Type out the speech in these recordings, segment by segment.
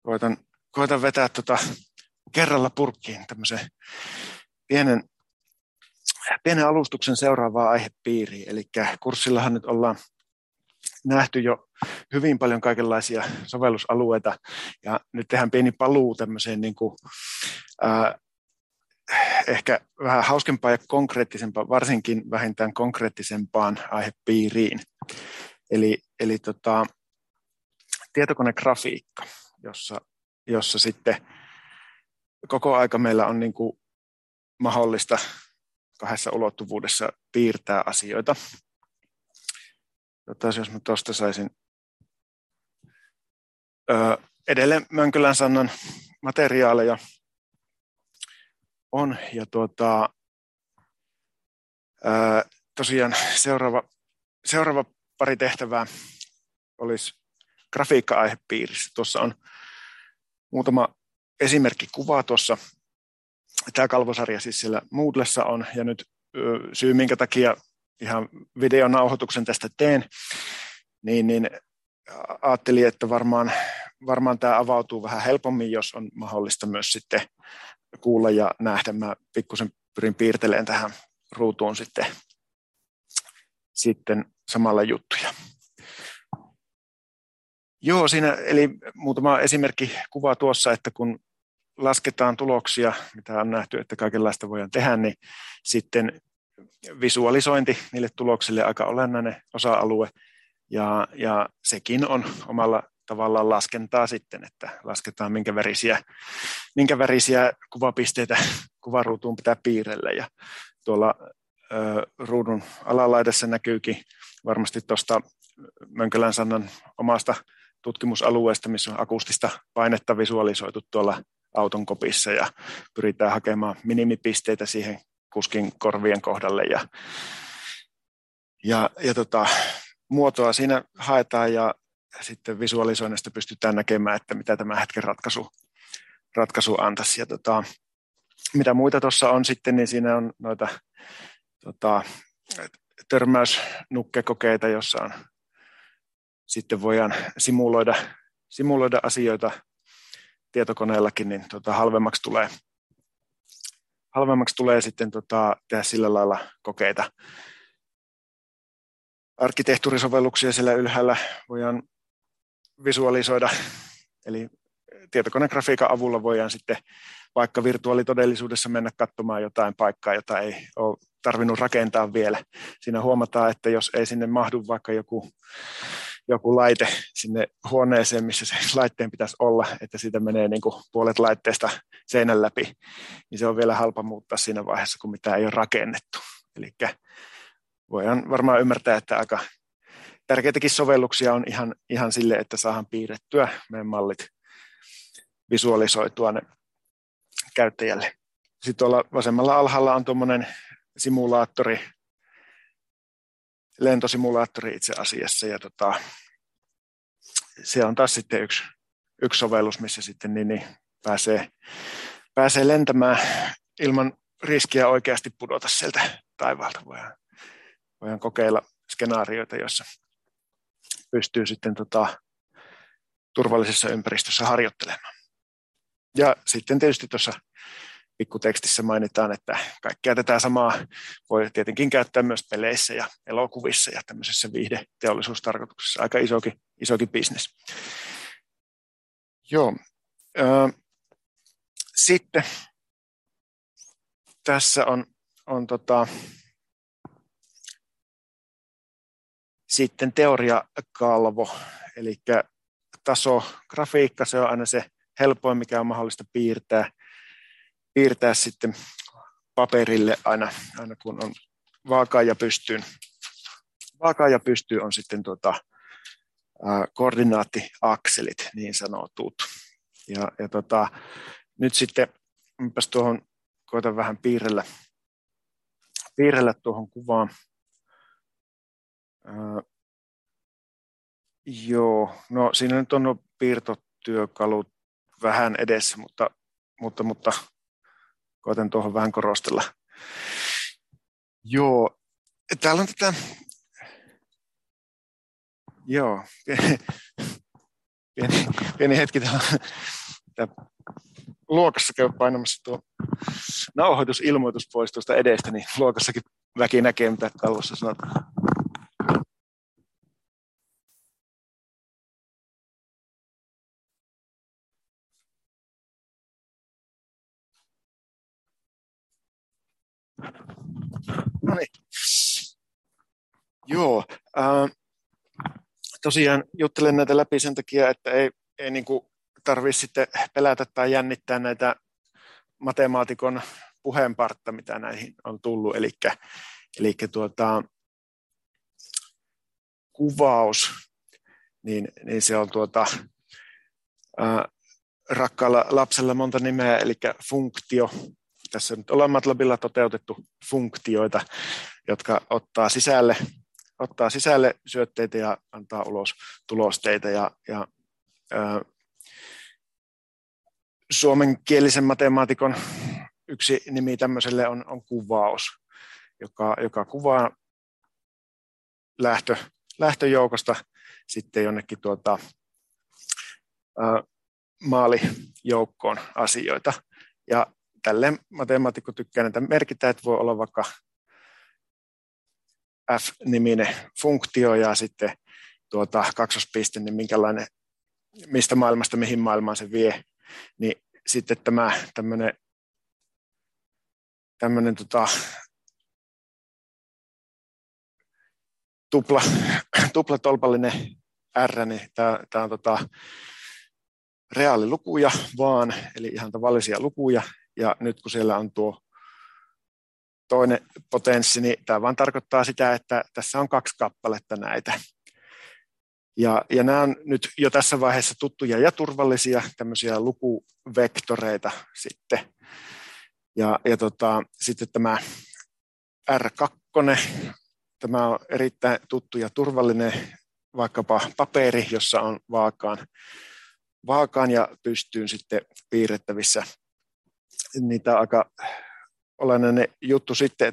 Koitan vetää kerralla purkkiin tämmöisen pienen alustuksen seuraavaan aihepiiriin. Eli kurssillahan nyt ollaan nähty jo hyvin paljon kaikenlaisia sovellusalueita, ja nyt tehdään pieni paluu tämmöiseen ehkä vähän hauskempaan ja konkreettisempaan, varsinkin vähintään konkreettisempaan aihepiiriin. Eli tietokonegrafiikka, jossa sitten koko aika meillä on mahdollista kahdessa ulottuvuudessa piirtää asioita. Jos mä tuosta saisin edelleen Mönkölän Sannan materiaaleja on, ja tosiaan seuraava pari tehtävää olisi grafiikka-aihepiirissä. Tuossa on muutama esimerkki kuva tuossa. Tämä kalvosarja siis siellä Moodlessa on, ja nyt syy minkä takia ihan videonauhoituksen tästä teen, niin ajattelin, että varmaan tämä avautuu vähän helpommin, jos on mahdollista myös sitten kuulla ja nähdä. Mä pikkusen pyrin piirtelemään tähän ruutuun sitten samalla juttuja. Joo, siinä eli muutama esimerkki kuva tuossa, että kun lasketaan tuloksia, mitä on nähty, että kaikenlaista voidaan tehdä, niin sitten visualisointi niille tuloksille aika olennainen osa-alue, ja sekin on omalla tavallaan laskentaa sitten, että lasketaan minkä värisiä kuvapisteitä kuvaruutuun pitää piirrellä, ja tuolla ruudun alalaidassa näkyykin varmasti tuosta Mönkölän Sannan omasta tutkimusalueesta, missä on akustista painetta visualisoitu tuolla auton kopissa, ja pyritään hakemaan minimipisteitä siihen kuskin korvien kohdalle, ja muotoa siinä haetaan, ja sitten visualisoinnista pystytään näkemään, että mitä tämä hetken ratkaisu antaisi. Ja mitä muita tuossa on sitten, niin siinä on noita törmäysnukkekokeita, jossa on sitten voidaan simuloida asioita tietokoneellakin, niin halvemmaksi tulee sitten tehdä sillä lailla kokeita. Arkkitehtuurisovelluksia siellä ylhäällä voidaan visualisoida, eli tietokonegrafiikan avulla voidaan sitten vaikka virtuaalitodellisuudessa mennä katsomaan jotain paikkaa, jota ei ole tarvinnut rakentaa vielä. Siinä huomataan, että jos ei sinne mahdu vaikka joku laite sinne huoneeseen, missä se laitteen pitäisi olla, että siitä menee puolet laitteesta seinän läpi, niin se on vielä halpa muuttaa siinä vaiheessa, kun mitä ei ole rakennettu. Eli voidaan varmaan ymmärtää, että aika tärkeitäkin sovelluksia on ihan sille, että saadaan piirrettyä meidän mallit visualisoitua ne käyttäjälle. Sitten tuolla vasemmalla alhaalla on tuommoinen simulaattori, lentosimulaattori itse asiassa, ja se on taas sitten yksi sovellus, missä sitten pääsee lentämään ilman riskiä oikeasti pudota sieltä taivaalta. Voidaan kokeilla skenaarioita, joissa pystyy sitten turvallisessa ympäristössä harjoittelemaan. Ja sitten tietysti tuossa pikkutekstissä mainitaan, että kaikkea tätä samaa voi tietenkin käyttää myös peleissä ja elokuvissa ja tämmöisessä viihdeteollisuustarkoituksessa. Aika isokin bisnes. Joo. Sitten tässä on sitten teoriakalvo, eli tasografiikka, se on aina se helpoin, mikä on mahdollista piirtää sitten paperille aina kun on vaakaan ja pystyyn. Vaakaan ja pystyyn on sitten koordinaattiakselit, niin sanotut. Ja nyt sitten koitan vähän piirrellä tuohon kuvaan. Joo, no siinä nyt on nuo piirtotyökalut vähän edessä, mutta koitan tuohon vähän korostella. Joo, täällä on tätä, joo, pieni hetki täällä luokassa käy painamassa tuo nauhoitusilmoitus pois tuosta edestä, niin luokassakin väki näkee, mitä kalvossa sanotaan. No niin. Joo, tosiaan juttelen näitä läpi sen takia, että ei niin kuin tarvitse sitten pelätä tai jännittää näitä matemaatikon puheenpartta, mitä näihin on tullut, eli kuvaus, niin se on rakkaalla lapsella monta nimeä, eli funktio. Tässä nyt ollaan MATLABilla toteutettu funktioita, jotka ottaa sisälle syötteitä ja antaa ulos tulosteita. Suomenkielisen matemaatikon yksi nimi tämmöiselle on kuvaus, joka kuvaa lähtöjoukosta sitten jonnekin maalijoukkoon asioita. Ja tälleen matemaatikko tykkää näitä merkitä, että voi olla vaikka F-niminen funktio ja sitten kaksospiste, niin mistä maailmasta mihin maailmaan se vie. Niin sitten tämä tämmöinen tuplatolpallinen R, niin tämä on reaalilukuja vaan, eli ihan tavallisia lukuja, ja nyt kun siellä on tuo toinen potenssi, niin tämä vaan tarkoittaa sitä, että tässä on 2 kappaletta näitä. Ja nämä on nyt jo tässä vaiheessa tuttuja ja turvallisia tämmöisiä lukuvektoreita sitten. Ja sitten tämä R2, tämä on erittäin tuttu ja turvallinen vaikkapa paperi, jossa on vaakaan ja pystyyn sitten piirrettävissä. Niitä on aika olennainen juttu sitten,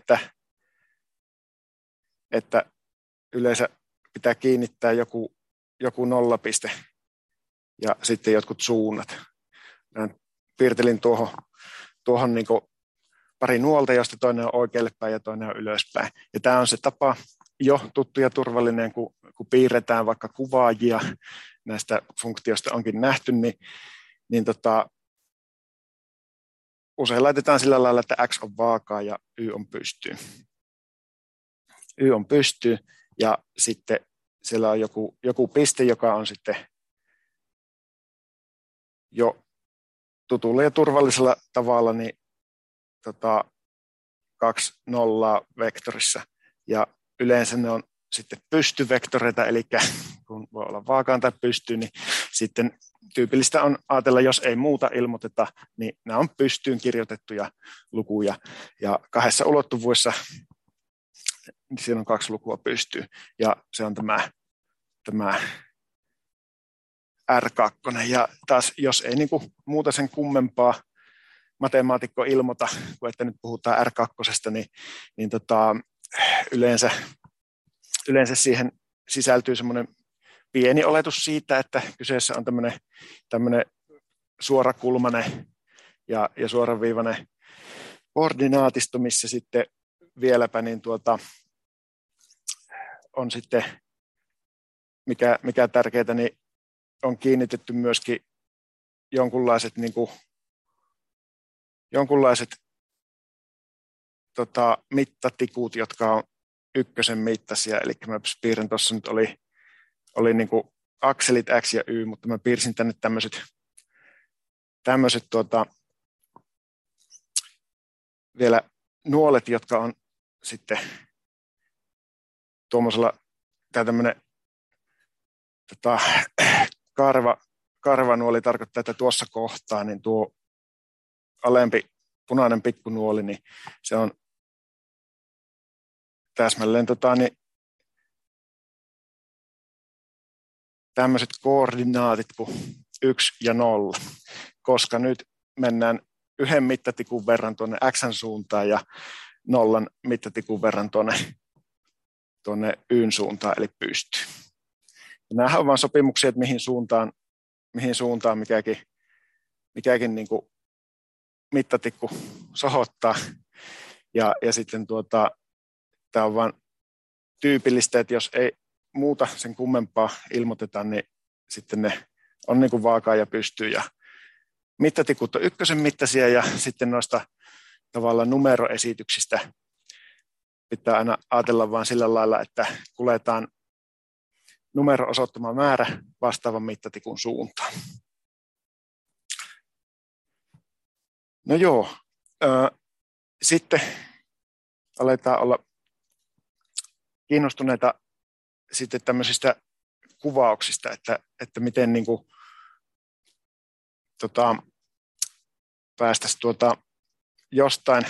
että yleensä pitää kiinnittää joku nollapiste ja sitten jotkut suunnat. Mä piirtelin tuohon niin kuin pari nuolta, josta toinen on oikealle päin ja toinen on ylöspäin. Ja tämä on se tapa jo tuttu ja turvallinen, kun piirretään vaikka kuvaajia, näistä funktioista onkin nähty, niin usein laitetaan sillä lailla, että x on vaakaa ja y on pystyyn. Y on pystyyn ja sitten siellä on joku piste, joka on sitten jo tutulla ja turvallisella tavalla niin 2 nollaa vektorissa. Ja yleensä ne on sitten pystyvektoreita, eli kun voi olla vaakaan tai pystyyn, niin sitten tyypillistä on ajatella, jos ei muuta ilmoiteta, niin nämä on pystyyn kirjoitettuja lukuja. Ja 2 ulottuvuudessa niin siinä on 2 lukua pystyyn. Ja se on tämä R2. Ja taas, jos ei niin kuin muuta sen kummempaa matemaatikko ilmoita, kun että nyt puhutaan R2, niin yleensä siihen sisältyy semmoinen pieni oletus siitä, että kyseessä on tämmöinen suorakulmainen ja suoraviivainen koordinaatisto, missä sitten vieläpä niin on sitten, mikä tärkeää, niin on kiinnitetty myöskin jonkunlaiset mittatikut, jotka on 1 mittaisia, eli mä piirrän tuossa nyt oli niin kuin akselit X ja Y, mutta mä piirsin tänne tämmöiset vielä nuolet, jotka on sitten tuommoisella, tämä tämmöinen karvanuoli tarkoittaa, että tuossa kohtaa, niin tuo alempi punainen pikkunuoli, niin se on täsmälleen niin tämmöiset koordinaatit kuin 1 ja 0, koska nyt mennään 1 mittatikun verran tuonne X:n suuntaan ja 0 mittatikun verran tuonne Yn suuntaan, eli pystyyn. Nämähän on vain sopimuksia, että mihin suuntaan mihin suuntaan mikäkin niin kuin mittatikku sohottaa. Ja sitten tämä on vain tyypillistä, että jos ei muuta sen kummempaa ilmoiteta, niin sitten ne on niin kuin vaakaa ja pystyy. Ja mittatikut on ykkösen mittaisia ja sitten noista tavallaan numeroesityksistä pitää aina ajatella vain sillä lailla, että kuljetaan numero osoittama määrä vastaavan mittatikun suuntaan. No joo, sitten aletaan olla kiinnostuneita sitten tämmöisistä kuvauksista, että miten niin kuin, päästäisiin jostain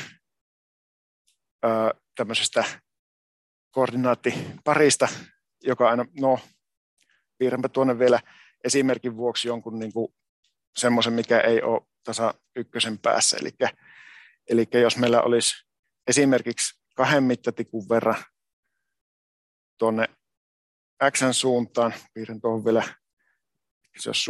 tämmöisestä koordinaattiparista, joka aina, piirränpä tuonne vielä esimerkin vuoksi jonkun niin kuin semmoisen, mikä ei ole tasa ykkösen päässä. Eli jos meillä olisi esimerkiksi 2 mittatikun verran tuonne X:n suuntaan, piirrän tuohon vielä, se olisi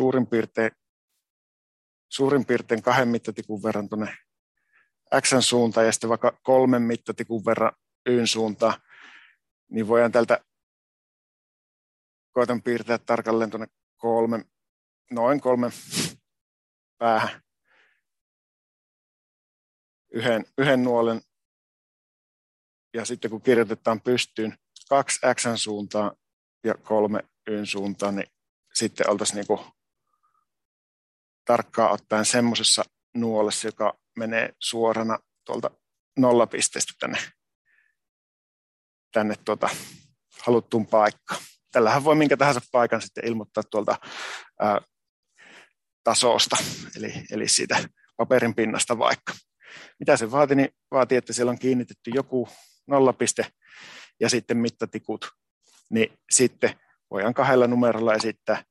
suurin piirtein 2 mittatikun verran tuonne X:n suuntaan ja sitten vaikka 3 mittatikun verran Y:n suuntaan, niin voidaan tältä koitan piirtää tarkalleen tuonne noin 3 päähän yhden nuolen. Ja sitten kun kirjoitetaan pystyyn 2 X:n suuntaan ja 3 Y:n suuntaan, niin sitten oltaisiin niinku tarkkaan ottaen semmoisessa nuolessa, joka menee suorana tuolta nollapisteestä tänne haluttuun paikkaan. Tällähän voi minkä tahansa paikan sitten ilmoittaa tuolta tasosta, eli siitä paperin pinnasta vaikka. Mitä se vaati, niin vaatii, että siellä on kiinnitetty joku nollapiste ja sitten mittatikut, niin sitten voidaan 2 numerolla esittää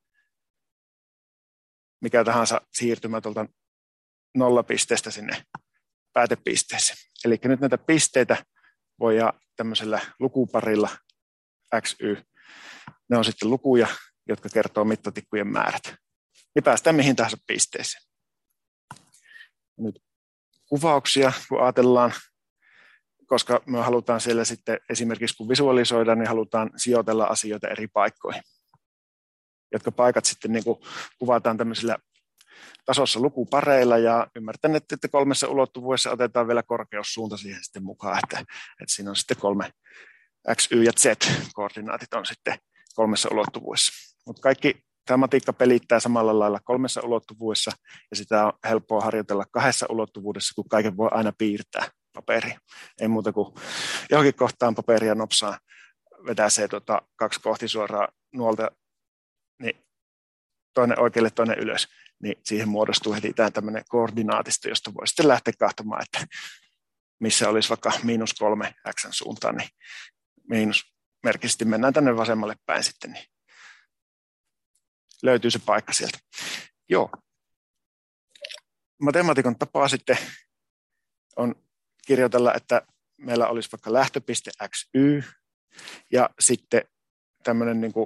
mikä tahansa siirtymä tuolta nollapisteestä sinne päätepisteeseen. Eli nyt näitä pisteitä voidaan tämmöisellä lukuparilla X, Y, ne on sitten lukuja, jotka kertoo mittatikkujen määrät. Ja päästään mihin tahansa pisteeseen. Nyt kuvauksia, kun ajatellaan, koska me halutaan siellä sitten esimerkiksi kun visualisoidaan, niin halutaan sijoitella asioita eri paikkoihin, jotka paikat sitten niin kuin kuvataan tämmöisillä tasossa lukupareilla ja ymmärtän, että 3 ulottuvuudessa otetaan vielä korkeussuunta siihen sitten mukaan, että siinä on sitten 3 X, Y ja Z koordinaatit on sitten 3 ulottuvuudessa. Mutta kaikki tämä matikka pelittää samalla lailla 3 ulottuvuudessa ja sitä on helppoa harjoitella 2 ulottuvuudessa, kun kaiken voi aina piirtää paperiin. Ei muuta kuin johonkin kohtaan paperia nopsaa vetää se 2 kohti suoraan nuolta, niin toinen oikealle, toinen ylös, niin siihen muodostuu heti tämmöinen koordinaatisto, josta voi sitten lähteä katsomaan, että missä olisi vaikka -3 X:n suuntaan, niin miinusmerkisesti mennään tänne vasemmalle päin sitten, niin löytyy se paikka sieltä. Joo. Matemaatikon tapaa sitten on kirjoitella, että meillä olisi vaikka lähtöpiste X, Y, ja sitten tämmöinen niin kuin,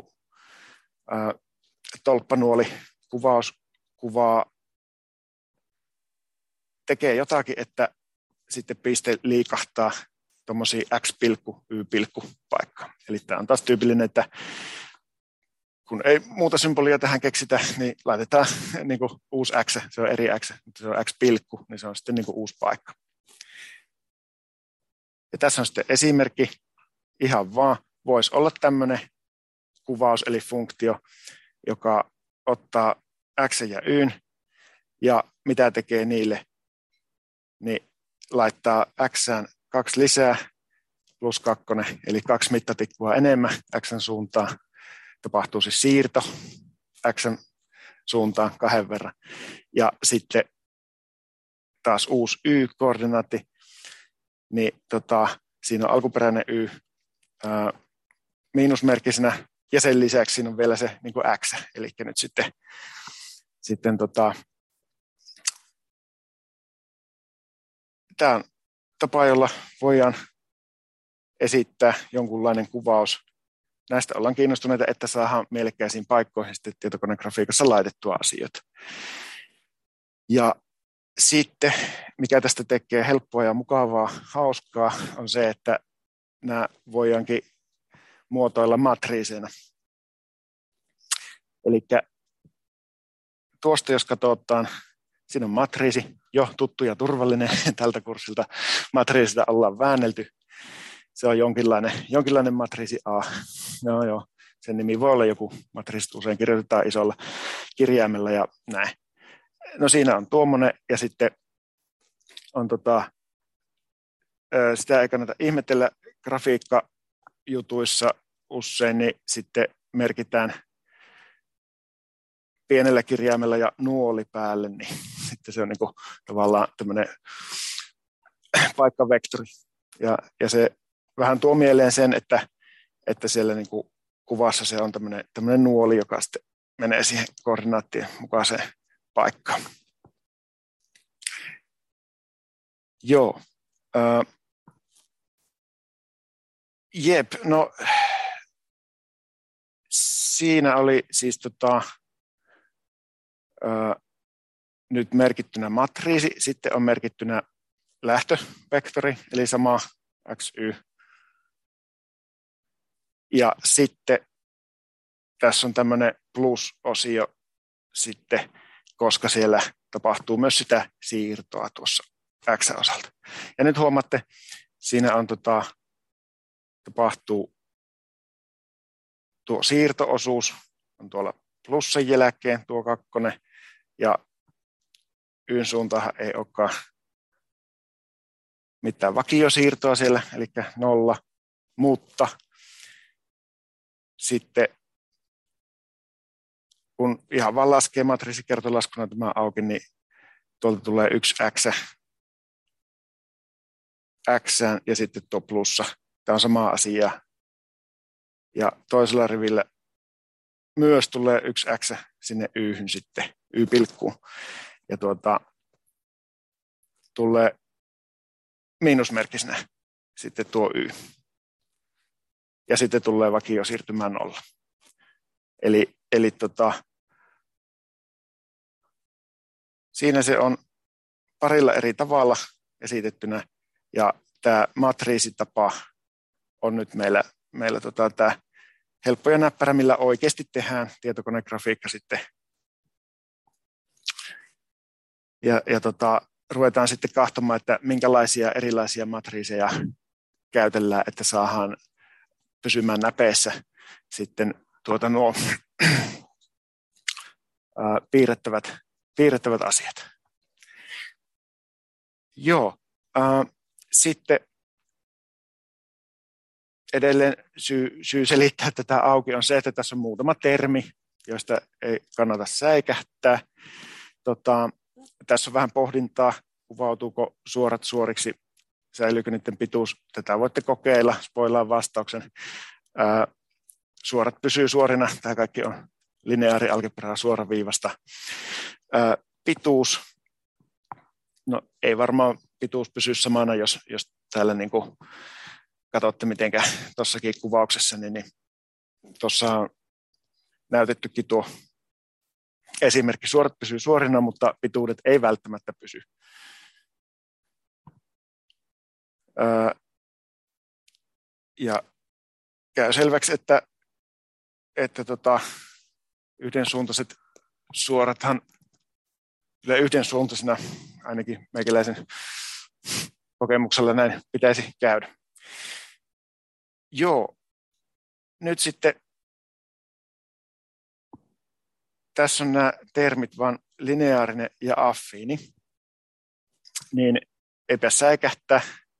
tolppanuoli kuvaus kuvaa tekee jotakin, että sitten piste liikahtaa tuommoisia X, Y paikkaan. Eli tämä on taas tyypillinen, että kun ei muuta symbolia tähän keksitä, niin laitetaan niin kuin uusi X, se on eri X, mutta se on X pilkku, niin se on sitten niin kuin uusi paikka. Ja tässä on sitten esimerkki, ihan vaan voisi olla tämmöinen kuvaus, eli funktio, joka ottaa X ja Y, ja mitä tekee niille, niin laittaa X:ään 2 lisää, +2, eli 2 mittatikkua enemmän X:n suuntaan. Tapahtuu siis siirto X:n suuntaan 2 verran. Ja sitten taas uusi Y-koordinaatti, niin siinä on alkuperäinen Y miinusmerkkisenä, ja sen lisäksi siinä on vielä se niin kuin X, eli nyt sitten tämä on tapa, jolla voidaan esittää jonkunlainen kuvaus näistä ollaan kiinnostuneita, että saadaan mielekkäisiin paikkoihin sitten tietokonegrafiikassa laitettua asioita. Ja sitten, mikä tästä tekee helppoa ja mukavaa, hauskaa, on se, että nämä voidaankin muotoilla matriiseina. Eli tuosta, jos katsotaan, siinä on matriisi, jo tuttu ja turvallinen tältä kurssilta. Matriisista ollaan väännelty. Se on jonkinlainen matriisi A. No joo, sen nimi voi olla joku matriisi, usein kirjoitetaan isolla kirjaimella ja näin. No siinä on tuommoinen ja sitten on sitä ei kannata ihmetellä grafiikkajutuissa usein, niin sitten merkitään pienellä kirjaimella ja nuoli päälle, niin sitten se on niin kuin tavallaan tämmöinen paikkavektori. Ja se vähän tuo mieleen sen, että siellä niin kuin kuvassa se on tämmöinen nuoli, joka sitten menee siihen koordinaattien mukaiseen paikkaan. Joo. No siinä oli siis nyt merkittynä matriisi, sitten on merkittynä lähtövektori, eli sama XY. Ja sitten tässä on tämmöinen plus-osio sitten, koska siellä tapahtuu myös sitä siirtoa tuossa X-osalta. Ja nyt huomaatte, siinä on tapahtuu tuo siirtoosuus, on tuolla plussan jälkeen tuo 2, ja Yn suuntaan ei olekaan mitään vakiosiirtoa siellä, eli 0, mutta sitten kun ihan vaan laskee matriisikertolaskuna tämä auki, niin tuolta tulee yksi X ja sitten tuo plussa. Tämä on sama asia. Ja toisella rivillä myös tulee yksi X sinne Y:hyn sitten, Y-pilkkuun. Ja tulee miinusmerkkisenä sitten tuo Y. Ja sitten tulee vakiosiirtymä 0. Eli siinä se on parilla eri tavalla esitettynä, ja tämä matriisitapa on nyt meillä tämä helppo ja näppärä, millä oikeasti tehdään tietokonegrafiikka sitten. Ja ruvetaan sitten katsomaan, että minkälaisia erilaisia matriiseja käytellään, että saadaan pysymään näpeissä sitten nuo piirrettävät asiat. Joo, sitten edelleen syy selittää tätä auki on se, että tässä on muutama termi, joista ei kannata säikähtää. Tässä on vähän pohdintaa, kuvautuuko suorat suoriksi, säilyykö niiden pituus. Tätä voitte kokeilla, spoilaan vastauksen. Suorat pysyy suorina, tämä kaikki on lineaarialgebraa suoraviivasta. Pituus, no ei varmaan pituus pysy samana, jos täällä niin kuin katsotte mitenkä tuossakin kuvauksessa, niin tuossa on näytettykin tuo esimerkki, suorat pysyy suorina, mutta pituudet ei välttämättä pysy. Ja käy selväksi, että yhdensuuntaiset suorathan yhdensuuntaisena ainakin meikäläisen kokemuksella näin pitäisi käydä. Joo, nyt sitten tässä on nämä termit vaan lineaarinen ja affiini, niin eipä säikähtää.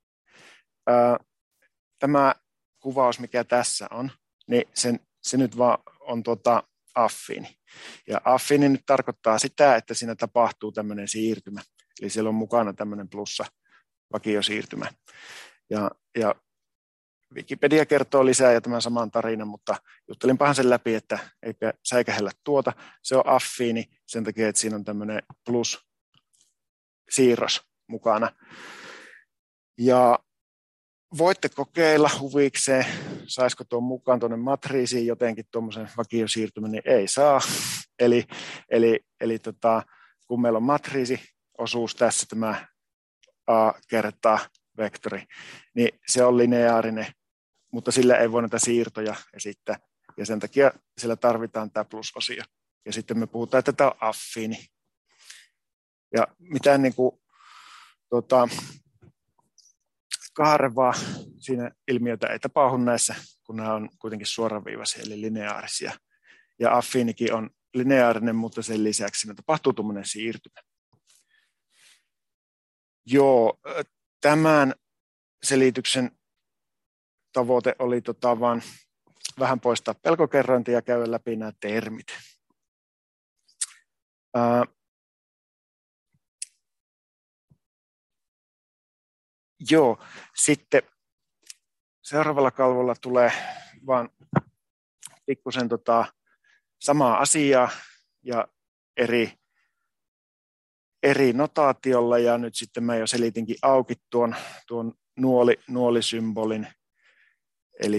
Tämä kuvaus, mikä tässä on, niin se nyt vaan on affiini. Ja affiini nyt tarkoittaa sitä, että siinä tapahtuu tämmöinen siirtymä. Eli siellä on mukana tämmöinen plussa vakiosiirtymä. Ja Wikipedia kertoo lisää ja tämän saman tarinan, mutta juttelinpahan sen läpi, että eikä säikähellä tuota. Se on affiini sen takia, että siinä on tämmöinen plus-siirros mukana. Ja voitte kokeilla huvikseen saisiko tuon mukaan tuonne matriisiin jotenkin tuommoisen vakiosiirtymän, niin ei saa. Eli kun meillä on matriisiosuus tässä tämä a kertaa vektori, niin se on lineaarinen, mutta sillä ei voi näitä siirtoja esittää, ja sen takia sillä tarvitaan tämä plusosio. Ja sitten me puhutaan, että tämä on affiini. Ja mitään niin kuin, kaarevaa siinä ilmiötä ei tapahdu näissä, kun nämä on kuitenkin suoraviivaisia, eli lineaarisia. Ja affiinikin on lineaarinen, mutta sen lisäksi siinä tapahtuu tuommoinen siirtymä. Joo, tämän selityksen tavoite oli vaan vähän poistaa pelkokerrointia ja käydä läpi nämä termit. Joo, sitten seuraavalla kalvolla tulee vaan pikkusen samaa asiaa ja eri notaatiolla, ja nyt sitten mä jo selitinkin auki tuon nuolisymbolin. Eli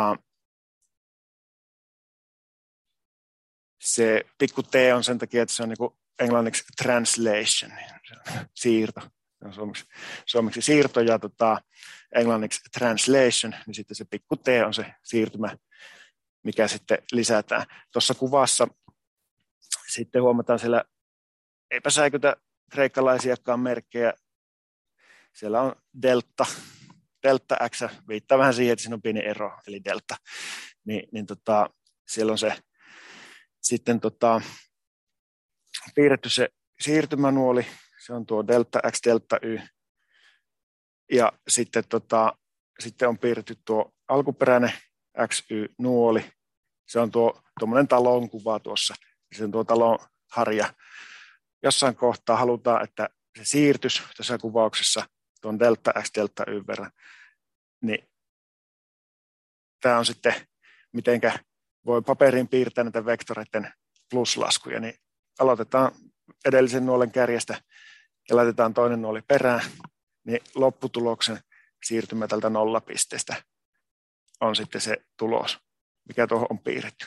se pikku t on sen takia, että se on niin kuin englanniksi translation, siirto. Suomeksi siirto ja englanniksi translation, niin sitten se pikku t on se siirtymä, mikä sitten lisätään. Tuossa kuvassa sitten huomataan siellä, eipä säikytä kreikkalaisiakaan merkkejä, siellä on delta x, viittaa vähän siihen, että siinä on pieni ero, eli delta, niin siellä on se sitten piirretty se siirtymänuoli, se on tuo delta x, delta y, ja sitten on piirretty tuo alkuperäinen XY-nuoli, se on tuommoinen talon kuva tuossa, se on tuo talon harja. Jossain kohtaa halutaan, että se siirtys tässä kuvauksessa tuon delta x, delta y verran, niin tämä on sitten, mitenkä voi paperiin piirtää näitä vektoreiden pluslaskuja, niin aloitetaan edellisen nuolen kärjestä ja laitetaan toinen nuoli perään, niin lopputuloksen siirtymä tältä nollapisteestä on sitten se tulos, mikä tuohon on piirretty.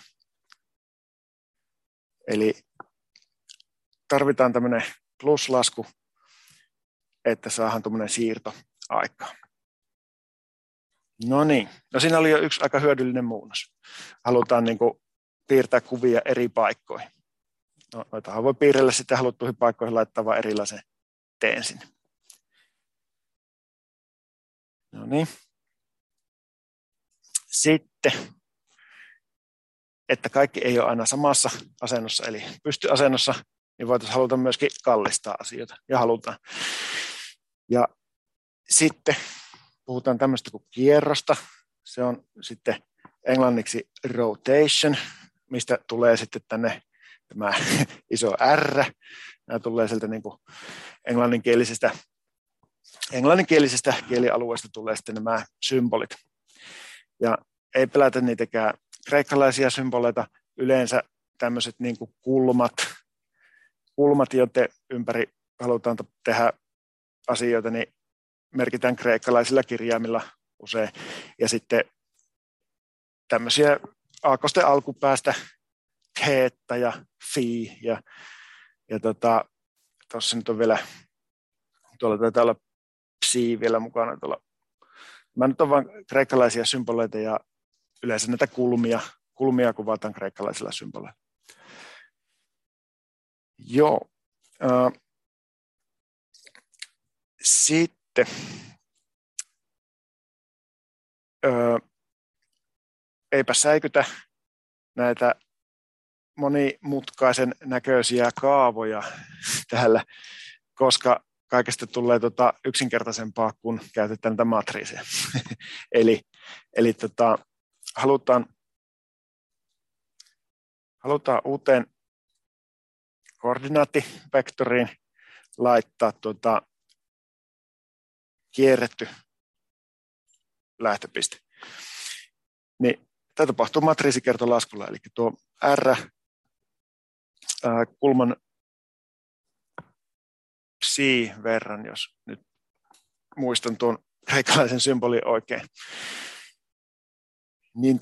Eli tarvitaan tämmöinen pluslasku, että saadaan tuommoinen siirto aikaan. No niin, no siinä oli jo yksi aika hyödyllinen muunnos. Halutaan niin kuin piirtää kuvia eri paikkoihin. No, noitahan voi piirrellä sitten haluttuihin paikkoihin laittaa vain erilaisen teen sinne. No niin. Sitten, että kaikki ei ole aina samassa asennossa, eli pystyasennossa, niin voitaisiin haluta myöskin kallistaa asioita, ja halutaan. Ja sitten puhutaan tämmöistä kuin kierrosta, se on sitten englanniksi rotation, mistä tulee sitten tänne tämä iso R, nämä tulee sieltä niin kuin englanninkielisestä kielialueesta tulee sitten nämä symbolit. Ja ei pelätä niitäkään kreikkalaisia symboleita, yleensä tämmöiset niin kuin kulmat, joiden ympäri halutaan tehdä asioita, niin merkitään kreikkalaisilla kirjaimilla usein. Ja sitten tämmöisiä aakosten alkupäästä teetta ja fi ja tuossa nyt on vielä, tuolla taitaa olla psi vielä mukana tuolla. Mä nyt on vain kreikkalaisia symboleita ja yleensä näitä kulmia kuvataan kreikkalaisilla symboleilla. Joo. Sitten eipä säikytä näitä monimutkaisen näköisiä kaavoja täällä, koska kaikesta tulee yksinkertaisempaa, kun käytetään näitä matriiseja. eli halutaan uuteen koordinaattivektoriin laittaa kierretty lähtöpiste. Niin tämä tapahtuu matriisikertolaskulla, eli tuo R kulman psi verran, jos nyt muistan tuon kreikkalaisen symbolin oikein. Niin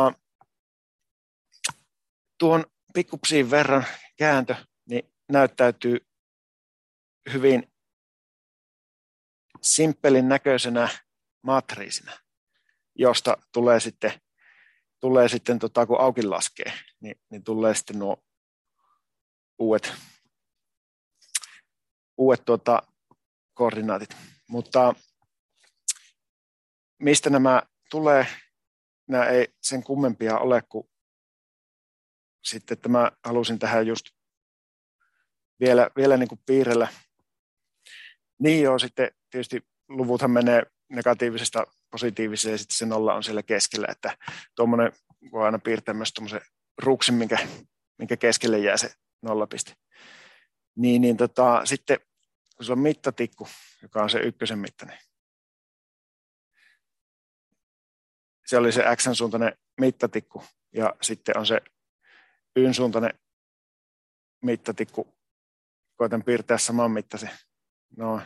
tuon pikkupsiin verran kääntö niin näyttäytyy hyvin simppelin näköisenä matriisina, josta tulee sitten kun auki laskee, niin tulee sitten nuo uudet koordinaatit. Mutta mistä nämä tulee, nämä ei sen kummempia ole, kuin sitten, että mä halusin tähän just vielä niin kuin piirrellä. Niin joo, sitten tietysti luvuthan menee negatiivisesta positiiviseen ja sitten se nolla on siellä keskellä, että tuommoinen voi aina piirtää myös tuommoisen ruksin, minkä keskelle jää se nollapiste. Sitten kun sulla on mittatikku, joka on se ykkösen mittainen, se oli se x-suuntainen mittatikku ja sitten on se y-suuntainen mittatikku. Koitan piirtää saman mittaisen. No.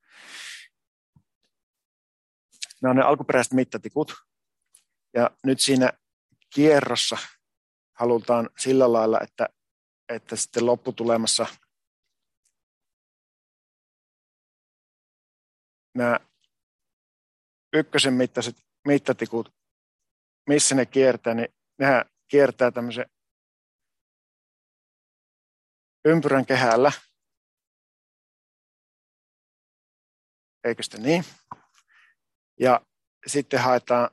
Nämä on ne alkuperäiset mittatikut. Ja nyt siinä kierrossa halutaan sillä lailla, että sitten lopputulemassa nämä ykkösen mittaiset mittatikut, missä ne kiertää, niin nehän kiertää tämmöisen ympyrän kehällä. Eikö sitä niin? Ja sitten haetaan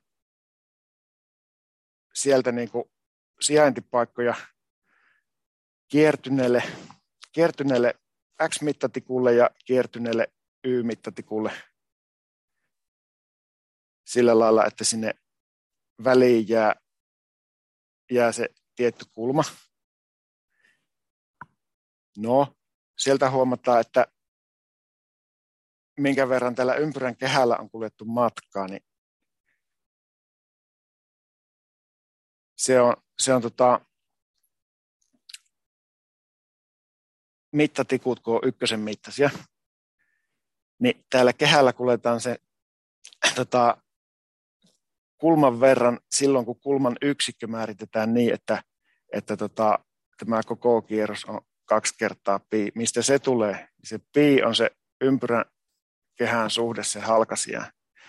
sieltä niin kuin sijaintipaikkoja kiertyneelle x-mittatikulle ja kiertyneelle y-mittatikulle sillä lailla, että sinne väliin jää se tietty kulma. No, sieltä huomataan, että minkä verran tällä ympyrän kehällä on kuljettu matkaa, niin se on mittatikut, kun on ykkösen mittaisia, niin täällä kehällä kuljetaan se kulman verran silloin, kun kulman yksikkö määritetään niin, että tämä koko kierros on 2 kertaa pi. Mistä se tulee? Se pi on se ympyrän kehän suhde se halkaisijaan.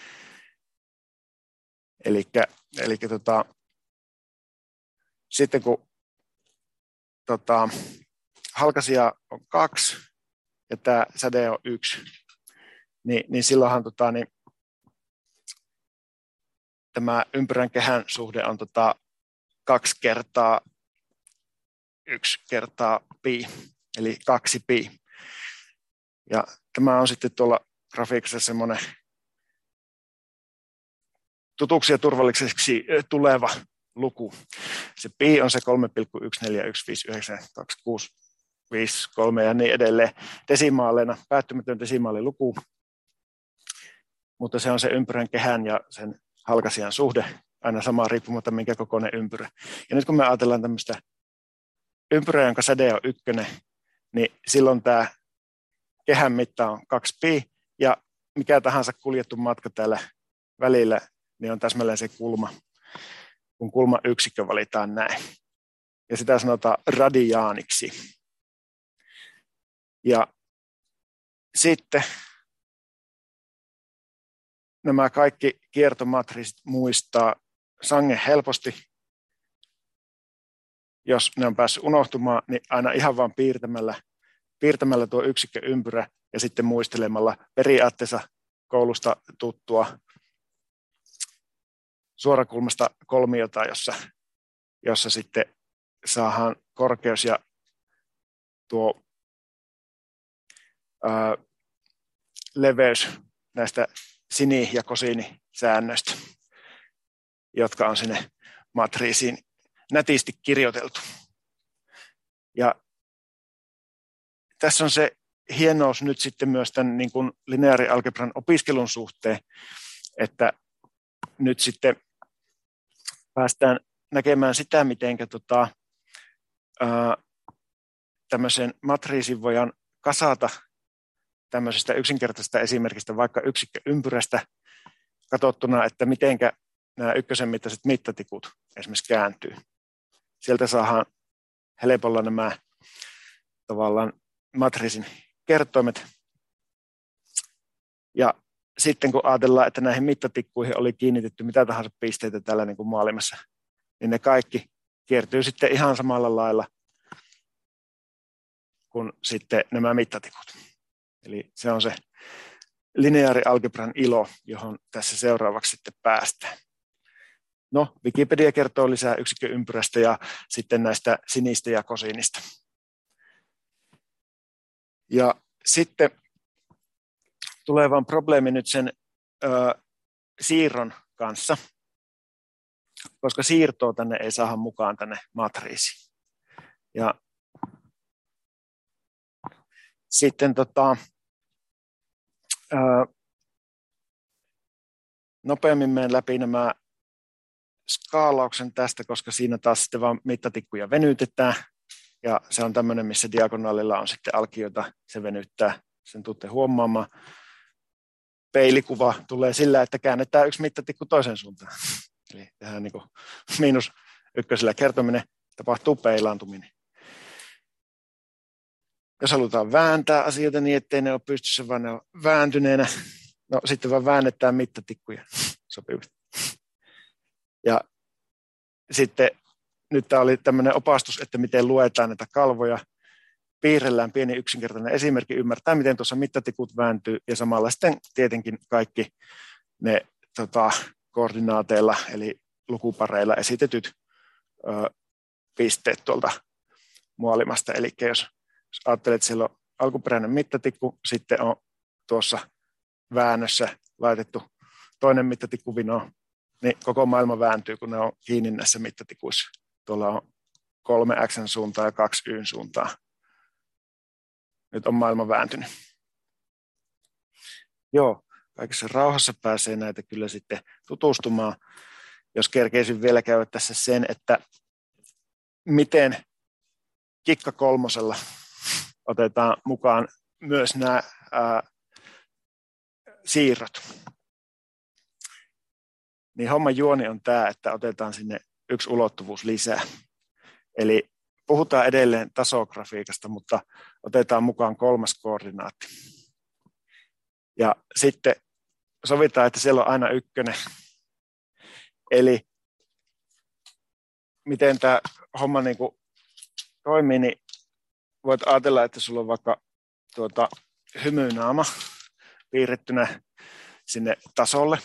Elikkä sitten kun halkaisija on 2 ja tämä säde on 1, niin silloinhan tämä ympyrän kehän suhde on 2 kertaa 1 kertaa pi, eli 2 pi. Ja tämä on sitten tuolla grafiikassa semmoinen tutuksi ja turvalliseksi tuleva luku. Se pi on se 3,141592653 ja niin edelleen desimaaleina, päättymätön desimaaliluku, mutta se on se ympyrän kehän ja sen halkaisijan suhde, aina sama riippumatta minkä kokoinen ympyrä. Ja nyt kun me ajatellaan tämmöistä ympyrää, jonka säde on 1, niin silloin tämä kehän mitta on 2 pi, ja mikä tahansa kuljettu matka täällä välillä, niin on täsmälleen se kulma, kun kulman yksikkö valitaan näin. Ja sitä sanotaan radiaaniksi. Ja sitten nämä kaikki kiertomatriisit muistaa sangen helposti. Jos ne on päässyt unohtumaan, niin aina ihan vaan piirtämällä tuo yksikköympyrä ja sitten muistelemalla periaatteessa koulusta tuttua suorakulmasta kolmiota, jossa sitten saadaan korkeus ja tuo leveys näistä sini- ja kosiinisäännöistä, jotka on sinne matriisiin nätisti kirjoiteltu. Ja tässä on se hienous nyt sitten myös tämän niin kuin lineaarialgebran opiskelun suhteen, että nyt sitten päästään näkemään sitä, miten tämmöisen matriisin voidaan kasata tämmöisestä yksinkertaisesta esimerkistä, vaikka yksikköympyrästä katsottuna, että mitenkä nämä ykkösen mittaiset mittatikut esimerkiksi kääntyy. Sieltä saadaan helpolla nämä tavallaan matriisin kertoimet. Ja sitten kun ajatellaan, että näihin mittatikkuihin oli kiinnitetty mitä tahansa pisteitä täällä niin kuin maailmassa, niin ne kaikki kiertyy sitten ihan samalla lailla kuin sitten nämä mittatikut. Eli se on se lineaarialgebran ilo, johon tässä seuraavaksi sitten päästään. No, Wikipedia kertoo lisää yksikköympyrästä ja sitten näistä sinistä ja kosiinista. Ja sitten tulee vaan probleemi nyt sen siirron kanssa, koska siirtoa tänne ei saada mukaan tänne matriisiin. Ja sitten nopeammin menen läpi nämä skaalauksen tästä, koska siinä taas sitten vaan mittatikkuja venytetään. Ja se on tämmöinen, missä diagonaalilla on sitten alkioita, se venyttää, sen tuutte huomaamaan. Peilikuva tulee sillä, että käännetään yksi mittatikku toiseen suuntaan. Eli tehdään niin kuin -1 kertominen, tapahtuu peilaantuminen. Jos halutaan vääntää asioita niin, ettei ne ole pystyssä, vaan ne on vääntyneenä, no sitten vaan väännetään mittatikkuja sopivasti. Ja sitten nyt tämä oli tämmöinen opastus, että miten luetaan näitä kalvoja. Piirrellään pieni yksinkertainen esimerkki, ymmärtää, miten tuossa mittatikut vääntyy, ja samalla sitten tietenkin kaikki ne koordinaateilla, eli lukupareilla esitetyt pisteet tuolta maailmasta. Eli jos ajattelet, että siellä on alkuperäinen mittatikku, sitten on tuossa väännössä laitettu toinen mittatikku vinoon, niin koko maailma vääntyy, kun ne on kiinni näissä mittatikuissa. Tuolla on 3 X:n suuntaa ja 2 Y:n suuntaa. Nyt on maailma vääntynyt. Joo, kaikessa rauhassa pääsee näitä kyllä sitten tutustumaan. Jos kerkeisin vielä käydä tässä sen, että miten kikka kolmosella otetaan mukaan myös nämä siirrot. Niin homman juoni on tämä, että otetaan sinne yksi ulottuvuus lisää. Eli puhutaan edelleen tasografiikasta, mutta otetaan mukaan 3. koordinaatti. Ja sitten sovitaan, että siellä on aina 1. Eli miten tämä homma niin kuin toimii, niin voit ajatella, että sulla on vaikka hymynaama piirrettynä sinne tasolle.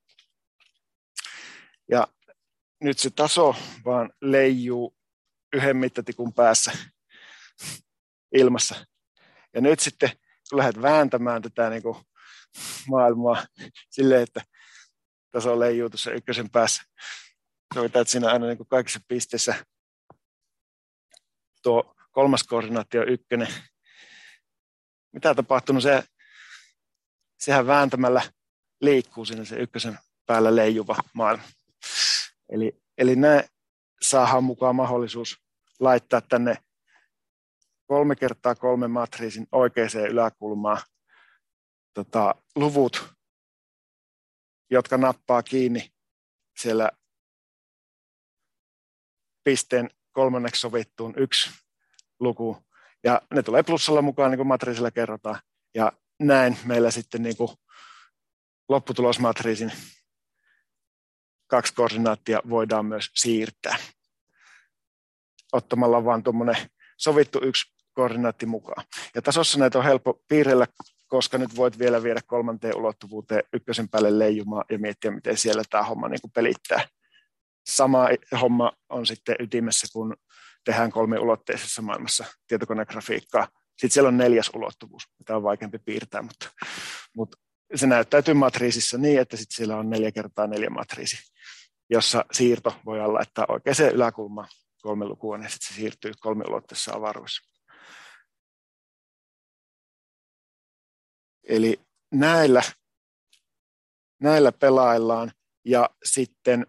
Ja nyt se taso vaan leijuu 1 mittatikun päässä ilmassa. Ja nyt sitten, kun lähdet vääntämään tätä niin kuin maailmaa silleen, että taso leijuu tuossa 1 päässä, sovitaan, että siinä aina niin kuin kaikissa pisteissä tuo 3. koordinaatti on 1. Mitä on tapahtunut? Sehän vääntämällä liikkuu siinä se 1 päällä leijuva maailma. Eli näin saadaan mukaan mahdollisuus laittaa tänne 3x3 matriisin oikeaan yläkulmaan luvut, jotka nappaa kiinni siellä pisteen 3. sovittuun 1 luku. Ja ne tulee plussalla mukaan, niin kuin matriisilla kerrotaan. Ja näin meillä sitten niin kuin lopputulosmatriisin 2 koordinaattia voidaan myös siirtää ottamalla vaan tuommoinen sovittu 1 koordinaatti mukaan. Ja tasossa näitä on helppo piirrellä, koska nyt voit vielä viedä 3. ulottuvuuteen 1 päälle leijumaan ja miettiä, miten siellä tämä homma niin kuin pelittää. Sama homma on sitten ytimessä, kun tehdään 3-ulotteisessa maailmassa tietokonegrafiikkaa. Sitten siellä on 4. ulottuvuus, mitä on vaikeampi piirtää, mutta se näyttäytyy matriisissa niin, että sitten siellä on 4x4 matriisi, jossa siirto voidaan laittaa oikeaan yläkulmaan 3 lukua, niin sitten se siirtyy 3-ulotteisessa avaruudessa. Eli näillä pelaillaan, ja sitten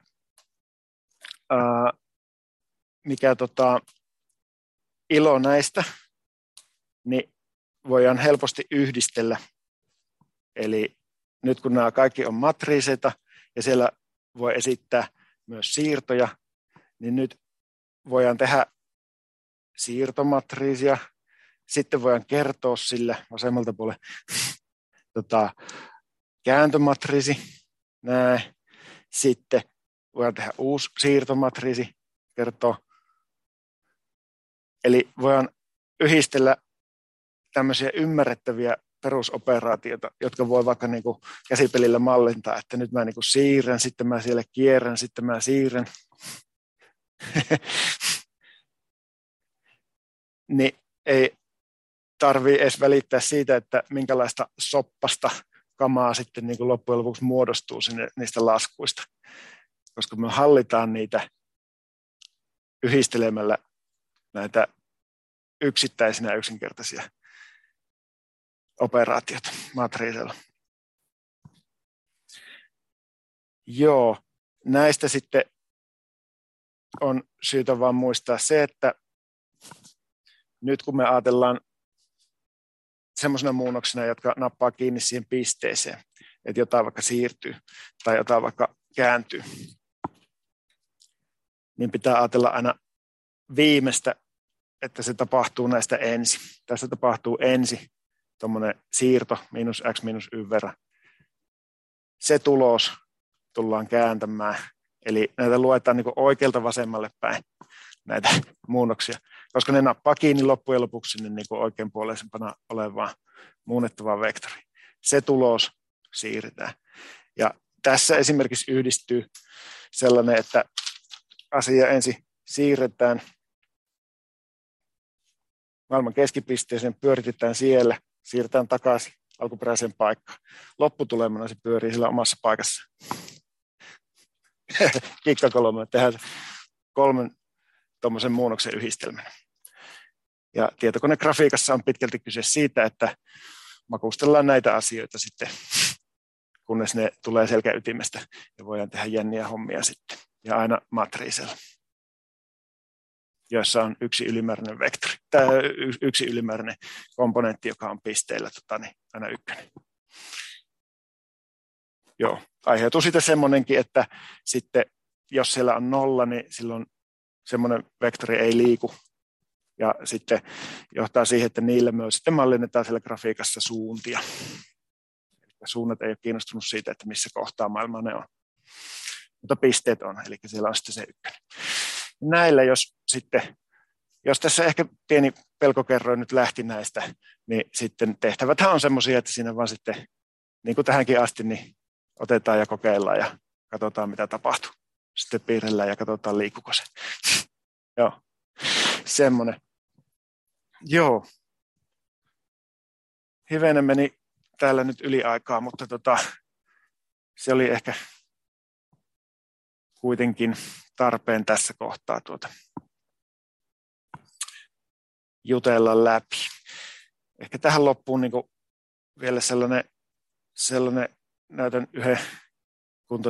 mikä ilo näistä, niin voidaan helposti yhdistellä. Eli nyt kun nämä kaikki on matriiseita ja siellä voi esittää myös siirtoja, niin nyt voidaan tehdä siirtomatriisia. Sitten voidaan kertoa sille vasemmalta puolelle kääntömatriisi. Näin. Sitten voidaan tehdä uusi siirtomatriisi, kertoa. Eli voidaan yhdistellä tämmöisiä ymmärrettäviä perusoperaatioita, jotka voi vaikka niin kuin käsipelillä mallintaa, että nyt mä niin kuin siirrän, sitten mä siellä kierrän, sitten mä siirrän. Niin ei tarvitse edes välittää siitä, että minkälaista soppasta kamaa sitten niin kuin loppujen lopuksi muodostuu sinne niistä laskuista, koska me hallitaan niitä yhdistelemällä näitä yksittäisinä yksinkertaisia operaatiota matriisilla. Joo, näistä sitten on syytä vaan muistaa se, että nyt kun me ajatellaan semmoisena muunnoksena, jotka nappaa kiinni siihen pisteeseen, että jotain vaikka siirtyy tai jotain vaikka kääntyy, niin pitää ajatella aina viimeistä, että se tapahtuu näistä ensin. Tässä tapahtuu ensin tuommoinen siirto miinus x miinus y verran. Se tulos tullaan kääntämään. Eli näitä luetaan niin kuin oikealta vasemmalle päin, näitä muunnoksia, koska ne nappaa kiinni loppujen lopuksi sinne niin kuin oikeanpuoleisempana olevaan muunnettavaan vektoriin. Se tulos siirretään. Ja tässä esimerkiksi yhdistyy sellainen, että asia ensin siirretään maailman keskipisteeseen, pyöritetään siellä, siirretään takaisin alkuperäiseen paikkaan. Lopputulemana se pyörii sillä omassa paikassa. Kikkakolmella tehdään 3 tuommoisen muunnoksen yhdistelmän. Ja tietokonegrafiikassa on pitkälti kyse siitä, että makustellaan näitä asioita sitten, kunnes ne tulee selkäytimestä ja voidaan tehdä jänniä hommia sitten. Ja aina matriisella, joissa on yksi ylimääräinen vektori, tai yksi ylimääräinen komponentti, joka on pisteillä niin aina 1. Joo, aiheutuu siitä semmoinenkin, että sitten jos siellä on 0, niin silloin semmoinen vektori ei liiku. Ja sitten johtaa siihen, että niille myös sitten mallinnetaan siellä grafiikassa suuntia. Suunnat ei ole kiinnostunut siitä, että missä kohtaa maailmaa ne on. Mutta pisteet on, eli siellä on sitten se 1. Näillä jos tässä ehkä pieni pelkokerroin nyt lähti näistä, niin sitten tehtäväthän on semmoisia, että siinä vaan sitten, niin kuin tähänkin asti, niin otetaan ja kokeillaan ja katsotaan, mitä tapahtuu. Sitten piirrellään ja katsotaan, liikkuuko se. Joo, semmoinen. Joo. Hivenen meni täällä nyt yli aikaa, mutta se oli ehkä kuitenkin tarpeen tässä kohtaa jutella läpi. Ehkä tähän loppuun niin vielä sellainen näytän yhden, kun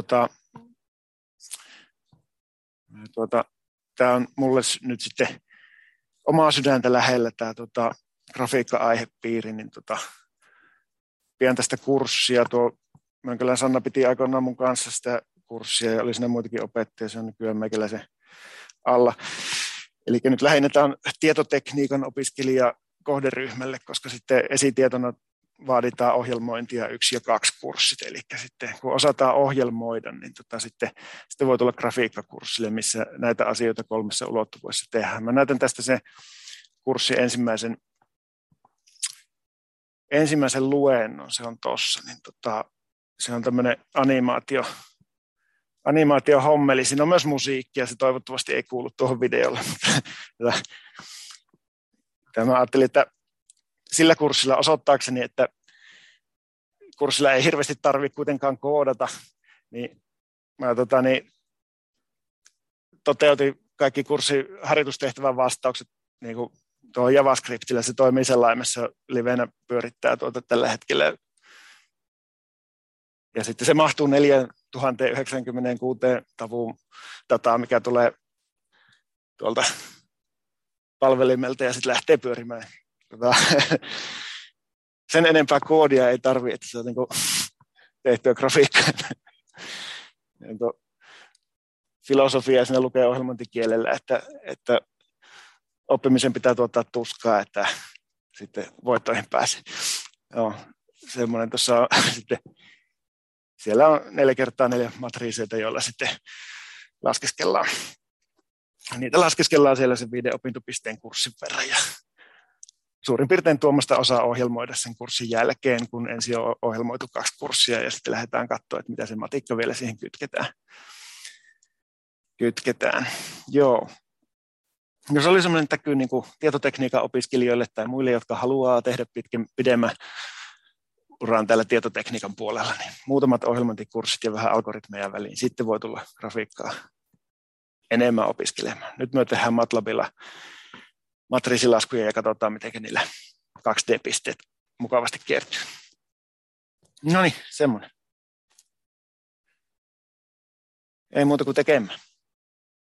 tämä on mulle nyt sitten omaa sydäntä lähellä tämä grafiikka-aihepiiri, niin pian tästä kurssia. Mönkälän Sanna piti aikoinaan mun kanssa sitä kurssia ja oli siinä muitakin opettajia, se on nykyään meikäläisen alla. Eli nyt lähinnä tämä on tietotekniikan opiskelija kohderyhmälle, koska sitten esitietona vaaditaan ohjelmointia 1 ja 2 kurssit. Eli sitten kun osataan ohjelmoida, niin sitten voi tulla grafiikkakurssille, missä näitä asioita 3 ulottuvuudessa tehdään. Mä näytän tästä se kurssin ensimmäisen luennon, se on tuossa, niin se on tämmöinen animaatiohommeli. Siinä on myös musiikkia, se toivottavasti ei kuulu tuohon videolle. Mä ajattelin, että sillä kurssilla osoittaakseni, että kurssilla ei hirveästi tarvitse kuitenkaan koodata, niin mä toteutin kaikki kurssin harjoitustehtävän vastaukset niin kuin tuohon JavaScriptillä. Se toimii selaimessa, livenä pyörittää tällä hetkellä. Ja sitten se mahtuu 4096 tavuun dataa, mikä tulee tuolta palvelimelta ja sitten lähtee pyörimään. Sen enempää koodia ei tarvitse, että se on niin tehtyä grafiikkaa. filosofiaa siinä lukee ohjelmointikielellä, että oppimisen pitää tuottaa tuskaa, että sitten voittoihin pääsee. Joo, semmoinen tuossa on sitten, siellä on 4x4 matriiseita, joilla sitten laskeskellaan. Niitä laskeskellaan siellä sen 5 opintopisteen kurssin verran ja suurin piirtein tuommoista osaa ohjelmoida sen kurssin jälkeen, kun ensin on ohjelmoitu 2 kurssia ja sitten lähdetään katsoa, että mitä se matikka vielä siihen kytketään. Joo. Jos oli sellainen täky niin kuin tietotekniikan opiskelijoille tai muille, jotka haluaa tehdä pidemmän uran täällä tietotekniikan puolella, niin muutamat ohjelmointikurssit ja vähän algoritmeja väliin. Sitten voi tulla grafiikkaa enemmän opiskelemaan. Nyt me tehdään MATLABilla matriisilaskuja ja katsotaan, miten niillä 2D-pisteet mukavasti kiertyy. No niin, semmoinen. Ei muuta kuin tekemään.